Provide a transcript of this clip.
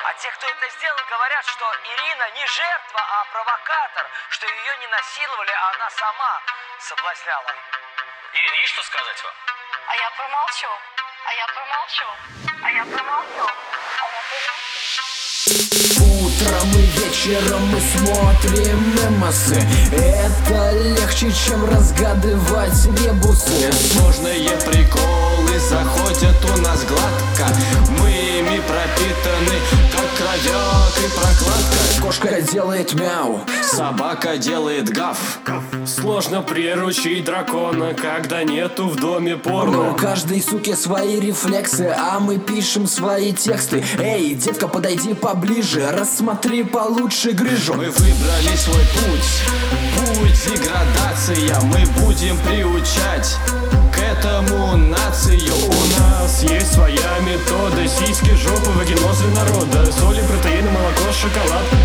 А те, кто это сделал, говорят, что Ирина не жертва, а провокатор, что ее не насиловали, а она сама соблазняла. Ирина, есть что сказать вам? А я промолчу. А я промолчу. А я промолчу. А я промолчу. Утром и вечером мы смотрим мемосы. Это легче, чем разгадывать ребусы. Сложные приколы заходят у нас гладко. Мы ими пропитаны, как кровяк и прокладка. Кошка делает мяу, Собака делает гав. Сложно приручить дракона, когда нету в доме но порно. у каждой суки свои рефлексы, а мы пишем свои тексты. Эй, детка, подойди поближе, рассмотри получше грыжу. Мы выбрали свой путь деградация. Мы будем приучать к этому нацию. У нас есть своя метода: сиськи, жопы, вагинозы народа, соли, протеины, молоко, шоколад.